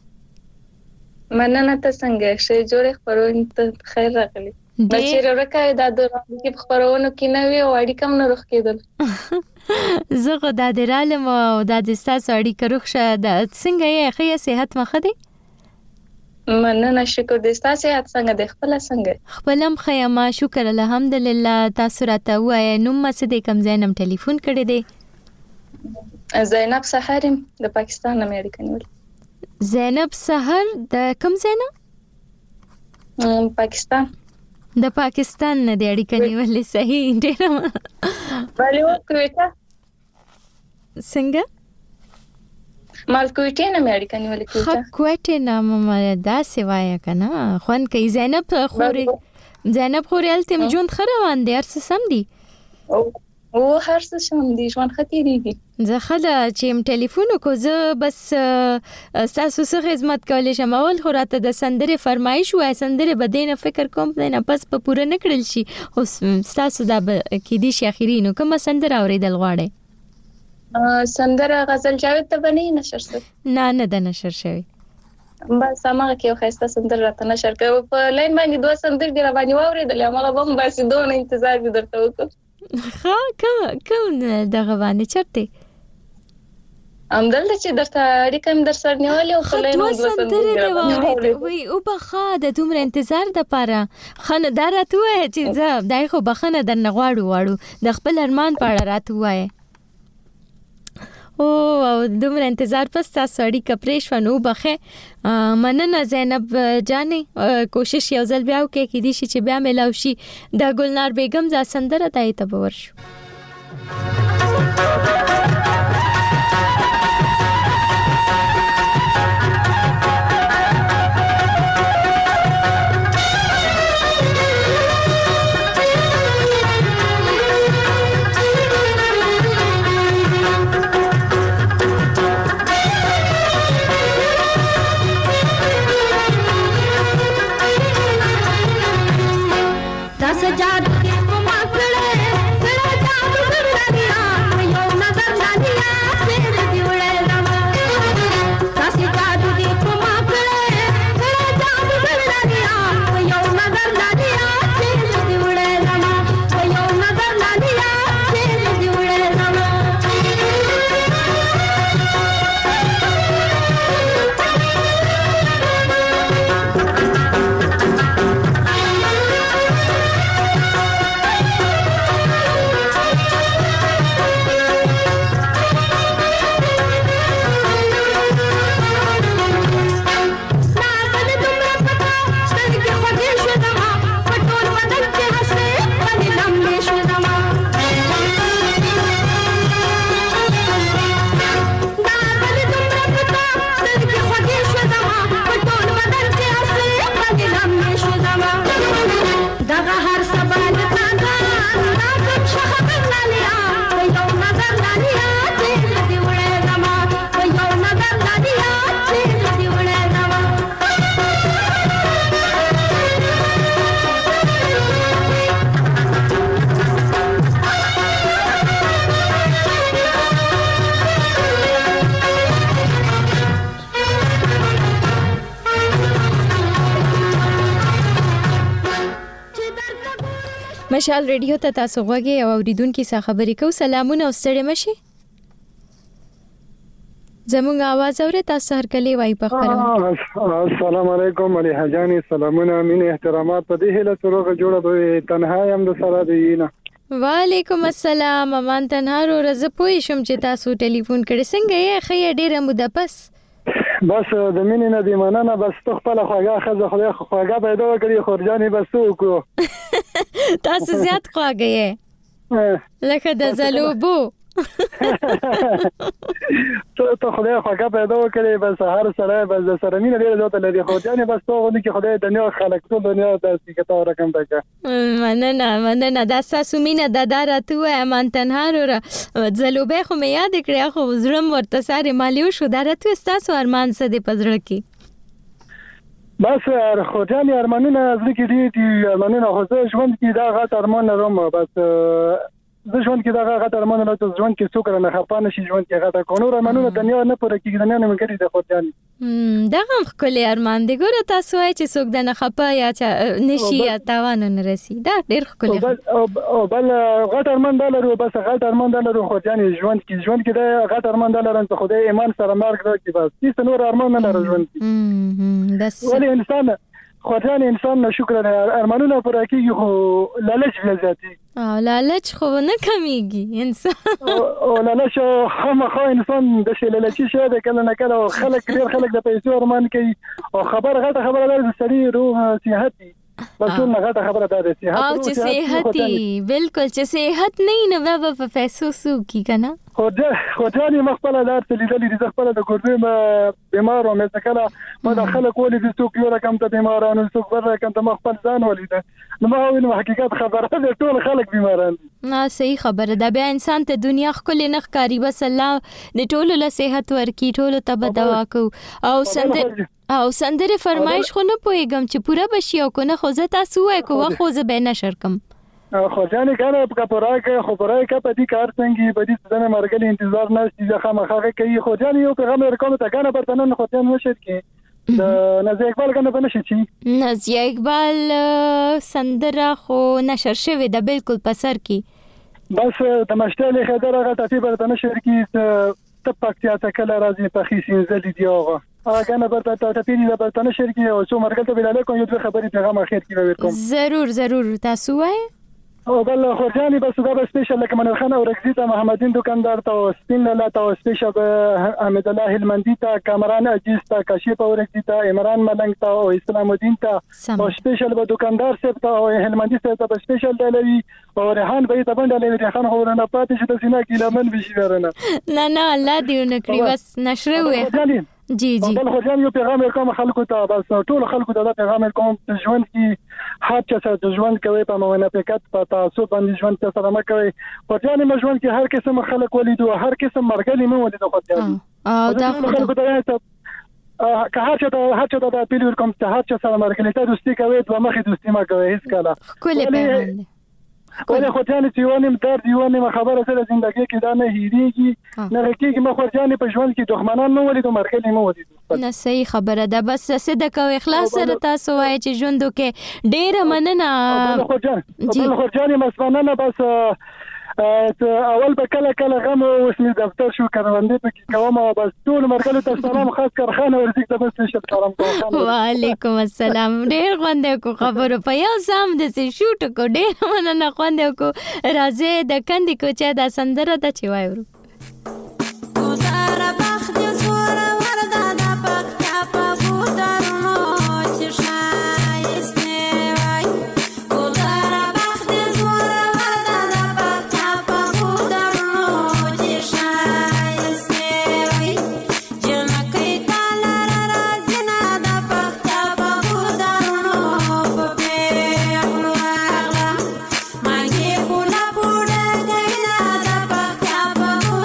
مننه. ته څنګه شې؟ جوړې خبرونه ته خیر راغلی. بچی ورکه دا دوران کې خبرونه کې نه وی او اړیکه هم نه روخ کېدل. زه غو د درالم او د دستاس اړیکه روخه د څنګه یې خې صحت مخه دی؟ مننه. شکر دې. تاسو صحت څنګه دی؟ خپل څنګه؟ خپلم خیما شکر الحمدلله. تاسو راته وای نو مسه دې کم زینم ټلیفون کړی دی. زینب سحرم د پاکستان امریکا نیول. زینب سحر د کم زینا؟ پاکستان. د پاکستان نه دی اړیکه نیولې. صحیح ډیره. بله کویټه څنګه؟ مال کویټه نه اړیکه نیولې. کویټه نه مې دا سیوایا کنه خوان کوي. زینب خوري التم جون خروان دي ارس سم دي او هر څه شم دي ژوند خطرېږي. زه خله چې ټلیفون کو زه بس تاسو سره خدمت کولې شم. اول خو راته د سندره فرمایش وای سندره بدینه فکر کوم نه پس په پوره نکړل شي. او تاسو دا کې دي شي اخیری نو کوم سندره اوریدل غواړي؟ سندره غزل جاوید ته بنې نشر شوی؟ نه د نشر شوی. بس هغه کې خسته سندره راته نشر کوي. په لاین باندې دوه سندره دی را باندې واوریدل. هغه هم بس دوه انتظار دي درته وکړ. کوم دغه باندې چرته امدل چې درته اړیکم در سر نیولې او خلای نو دوه سندره وي او بخا د دومره انتظار د پاره خنه درته وای چې زه دای خو بخنه در نغواړو د خپل ارمان پاړه راته وای او دومره انتظار پس تاسو اړیکه پرېښ ونو بخه. مننه زینب جانې. کوشش یو ځل بیا وکړئ کې دي چې بیا ملاو شي. د ګلنار بیگم ځا سندره دای ته باور شو. सजा के माकड़े बड़ा जादू कर दिया यो नजर مشال ریډیو ته تاسو غوږی او اوریدونکو سره خبرې کوو. سلامونه او ستړي مشي. زموږ आवाज اورئ تاسو هر کله وای په خبره. السلام علیکم علی حجانی. سلامونه مين احترامات په دې هله سره جوړه به تنها يم د سره دینا. وعلیکم السلام. امان تنها رو رز پوي شم چې تاسو ټلیفون کړی. څنګه یې خې ډیره موده پس؟ بس د مینې نه دی مننه. بس ته خپل خواږه خزه خدای خواږه پیدا کړی خورجاني بس وکړو. تاسو زیات خواږه یې لکه د زلوبو. ته خدای خواږه پیدا کړی بس هر سره بس د سره مینه ډیره ځوته لري خورجاني بس ته ونه کې خدای دنیا خلق ټول دنیا د سکتا رقم تکا. مننه دا تاسو مینه د دارته امان تنها رو زلوبه خو مې یاد کړی خو زړم ورته ساره مالیو شو دارته تاسو ارمان څه دی پزړه کې؟ بس خورجاني ارمانونه ځکه دي ارمانونه خو زه ژوند کې دا غټ ارمان لرم. بس زه ژوند کې دا غټ ارمان لرم چې ژوند کې څوک نه خپانه شي ژوند کې غټه کو نور ارمانونه دنیا نه پوره کېږي دنیا نه مګري د خورجاني. دا هم خپل ارمان دی ګوره تاسو وای چې څوک د نه خپه یا نشي یا تاوان نه رسی دا ډېر خپل او بل غټ ارمان دا لرو. بس غټ ارمان دا لرو خورجاني ژوند کې دا غټ ارمان دا لرم چې خدای ایمان سره مرګ راکړي. بس هیڅ نور ارمان نه لرم ژوند کې. بس ولی انسان خورجاني انسان نه شکر نه ارمانونه پوره کېږي خو لالچ زیاتي. لالچ خو نه کمیږي انسان او لالچ خامخا انسان د شي لالچي شه د کله نه کله خلک ډېر خلک د پیسو ارمان کوي او خبر غټه خبره ده د سړي روح صحت بس ټول غټه خبره ده صحت او چې صحت بالکل چې صحت نه نو په پیسو سو کی کنه. خورجاني مخبل دار تلیدلې د خپل د ګردې بیمار او مې کله ما د خلک ولې د څوک یو رقم ته بیمارانو څوک بل رقم ته مخبل ځان ولیده نو ما وینم حقیقت خبره ده ټول خلک بیماران دي. نه صحیح خبره ده. بیا انسان ته دنیا خپل نه ښکاری بس الله د ټولو له صحت ورکی ټولو ته بدوا کو او سندره فرمایش خو نه پويګم چې پورا بشي او کنه خو زه تاسو وای کو خو زه به نشر کم. خورجاني کنه په پراګه خو پراګه په دې کار څنګه په دې ځنه مرګل انتظار نه چې خامخا کوي. خورجاني یو پیغام ورکوم ته کنه برتنن خورجاني نشد کې د نزیه اقبال کنه په نشي چی نزیه اقبال سندره خو نشر شوی د بالکل په سر کې. بس د مشتل خدای راغه ته برتنن نشر کې ته پکتیا ته کله راځي په خیسین زلی دیوغه اګه برته ته پیری د برتنن شر کې او څو مرګل ته بلاله کوم یو خبري پیغام اخر کې ورکوم. ضرور تاسو وای او بل خورجاني بس دا به سپیشل لکه منل خان او رگزیتا محمدین دکاندار ته سپین لاله ته سپیشل احمد الله هلمندی ته کامران عزیز ته کاشف او رگزیتا عمران ملنګ ته او اسلام الدین ته او سپیشل به دکاندار سپ ته او هلمندی ته سپیشل دلوي او ریحان به ته باندې لوي ریحان هورنه پاتې چې د سینا کې لمن بشي ورنه نه الله دې نکړي بس نشره وي. جی بل خورجاني یو پیغام ورکوم خلکو ته بس ټول خلکو ته دا پیغام ورکوم چې ژوند کې هر چا سره ژوند کوي په منافقت په تعصب باندې ژوند سره ما کوي. خورجاني ما ژوند کې هر قسم خلک ولیدو هر قسم مرګلي مې ولیدو خورجاني دا خلکو ته که هر چا ته پیل ورکوم چې هر چا سره مرګلي ته دوستي کوي دوه مخې دوستي ما کوي هیڅ کله کله پیغام ولی خورجاني چې ونیم درد ونیم خبره سره ژوندۍ کې دا نه هېریږي نه کېږي. ما خورجاني په ژوند کې دښمنان نه ولیدو مرګلي نه ولیدو. نه صحیح خبره ده. بس صدق او اخلاص سره تاسو وایي چې ژوند کې ډېر مننه. خورجاني مسمنه بس اول به کله غم او اسمي دفتر شو کاروندې پکې کوم بس ټول مرګلو ته سلام خاص کارخانه ورزيک ته بس نشه سلام کوم. وعلیکم السلام. ډېر غوندې کو خبرو په یو سم د شوټ کو ډېر مننه غوندې کو راځي د کندې کو چې دا سندره ته چي وایو. Bye.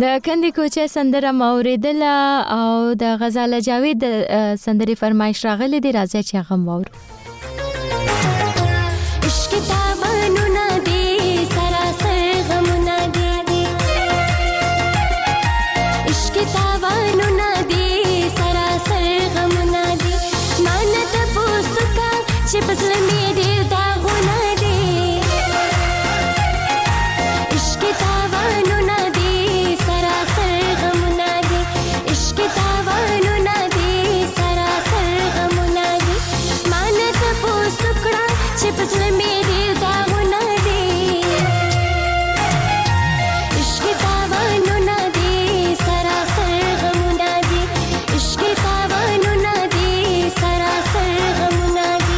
د کندي کوچه سندره موریدل او د غزاله جاوید سندره فرمایش راغله دی راځي چې هغه وورو. عشق تاوانو نه دی سراسر غمونه دی عشق تاوانو نه دی سراسر غمونه دی مان ته پوسکا چې پسل می ډیر داغونه دی عشق تاوانو نه دی سراسر غمونه دی عشق تاوانو نه دی سراسر غمونه دی مان ته پوسکا چې پسل می ډیر داغونه دی عشق تاوانو نه دی سراسر غمونه دی عشق تاوانو نه دی سراسر غمونه دی.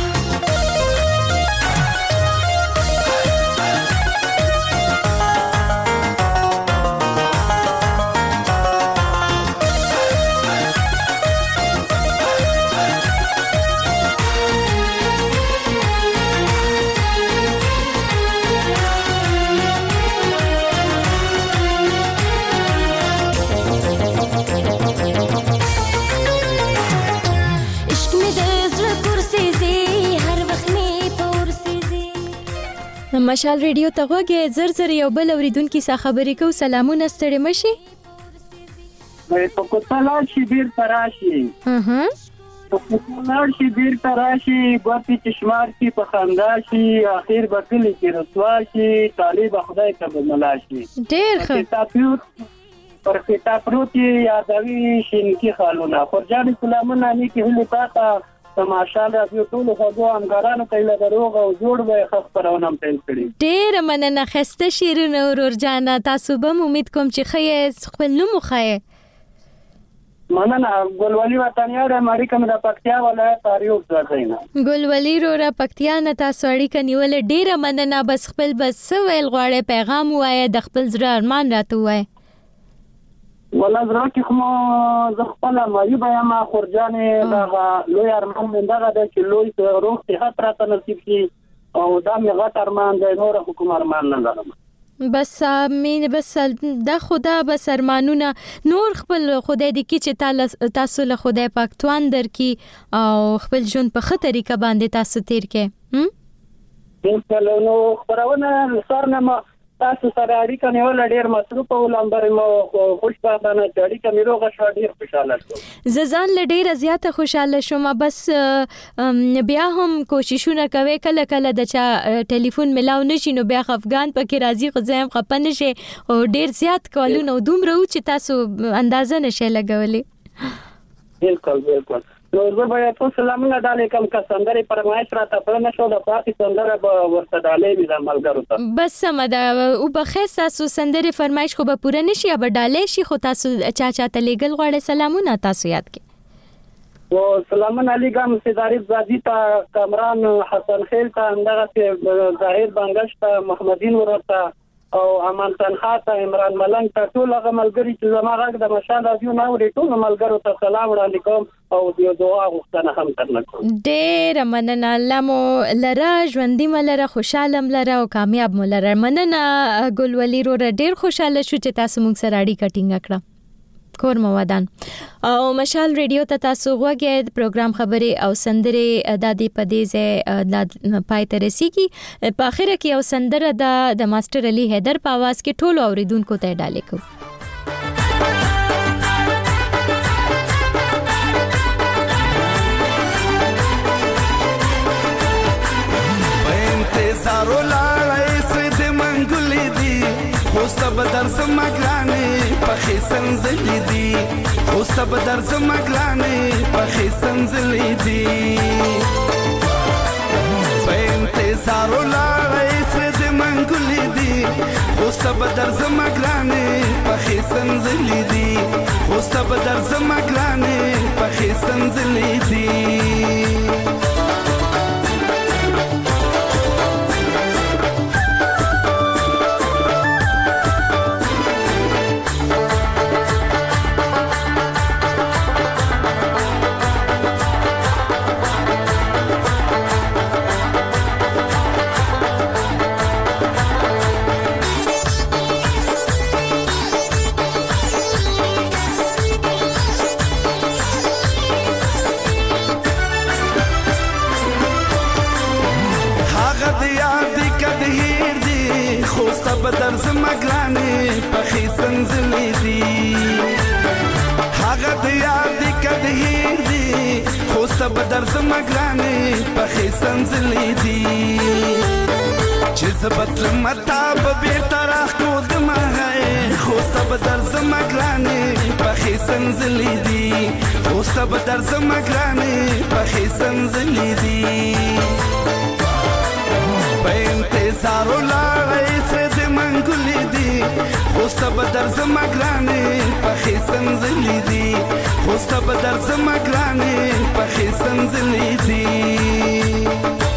مشال ریډیو ته غوږی زر یو بل اوریدونکو سره خبرې کو. سلامونه ستړي مشي. په کوتلار شي بیر تراشي په کوتلار شي بیر تراشي ګوتې چشمار کی په خندا شي اخر بکلی کی رسوا شي طالب خدای ته بملاشي ډیر ښه پر کتاب پروتي یادوي شینکی خالونه خورجان سلامونه نه کی هلي پاتا ماشاءالله یو ټول خو همکارانو ته له دروغ او جوړ به خبرونه پیل کړي. ډیر مننه خسته شیرونه ورور جانا تاسو به امید کوم چې خې خپل نوم خې مننه. ګلولي وطنیار امریکا مې د پکتیا ولایت تاریخ ځاینا ګلولي رورا پکتیا نه تاسو اړیکه نیول ډیر مننه. بس خپل بس ویل غواړي پیغام وایي د خپل زړه ارمان راته وایي. ولا زړه کې کوم ز خپل مایو بیا ما خورجانې دا لوی ارمان مندغه د چې لوی روح صحت راته نصیب شي او دا مې غټ ارمان دی نور حکومت ارمان نه لرم. بس مين بس دا خدا بس ارمانونه نور خپل خدای دې کی چې تاسو له خدای پاک توان درکې او خپل ژوند په خطر طریقه باندې تاسو تیر کې نو خبرونه سرنه تاسو سره اړیکه نیول ډیر مصروف او لمبر مو خوشبختانه اړیکه مې روغه شو ډیر خوشاله شوم. ززان له ډیره زیاته خوشاله شوم. بس بیا هم کوششونه کوي کله کله د چا ټلیفون ملاو نشي نو بیا افغان پکې راځي خو زم خپن شي او ډیر زیات کالونه دومره و چې تاسو اندازه نشي لګولې. بالکل نو زه به تاسو سلامونه علیکم کا سندره فرمایش را ته پر نشو د پاتې سندره به ورته ډالې مې د ملګرو ته بس سم ده او بخښ تاسو سندره فرمایش خو به پوره نشي به ډالې شي خو تاسو چا ته لګل غواړي سلامونه تاسو یاد کې و سلامونه علیکم سید عارف زادی ته کامران حسن خیل ته اندغه ظاهر بنگش ته محمدین ورته او امان تنخوا ته عمران ملنګ ته ټول هغه ملګری چې زما غږ د مشال راځي نو ټول ملګرو ته سلام وړاندې کوم او یو دعا غوښتنه هم درنه کوم. ډېر مننه. الله مو لره ژوندۍ ملره خوشاله ملره او کامیاب ملره. مننه ګلولي رو ډېر خوشاله شو چې تاسو موږ سره اړیکه ټینګه کړه. کور موادان او مشال ریډیو ته تاسو غوږی پروګرام خبري او سندره د دې پدیزه د پای ته رسیږي. په اخر کې یو سندره د ماستر علي حیدر په आवाज کې ټولو اوریدونکو ته ډالې کو. خوسته بدر زمګلانه پخې سنزلې دي خوسته بدر زمګلانه پخې سنزلې دي په انتظار ولای سره د منګلې دي خوسته بدر زمګلانه پخې سنزلې دي خوسته بدر زمګلانه پخې سنزلې دي زمګرانې پخې سنزلې دي هغه د یاد کده هیر دي خوسته بدر زمګرانې پخې سنزلې دي چې زبط متا به بیرته راخود مه خوسته بدر زمګرانې پخې سنزلې دي خوسته بدر زمګرانې پخې سنزلې دي په انتظار ولاړې سره د منګولې دي خوسته بدر زمګرانې پخې سنزلې دي خوسته بدر زمګرانې پخې سنزلې دي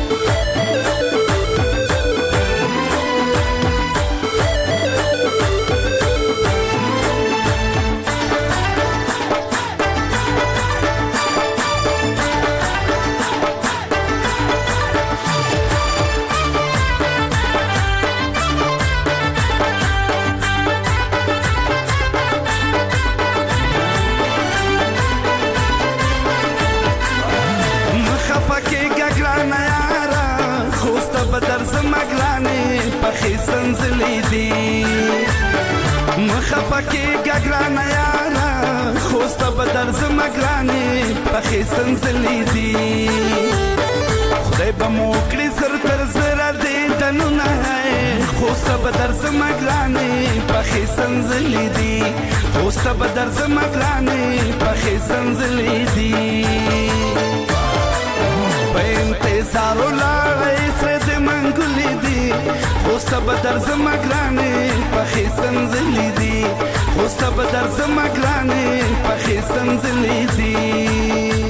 بدر زمګرانې پخې سنزلې دي مخه پکې ګګرانه یاره خوسته بدر زمګرانې پخې سنزلې دي خدای به مو کړي زر تر زره دې دنونه خوسته بدر زمګرانې پخې سنزلې دي خوسته بدر زمګرانې پخې سنزلې دي په انتظار ولاړې سره د منګولې دي خوسته بدر زمګرانې پخې سنزلې دي خوسته بدر زمګرانې پخې سنزلې دي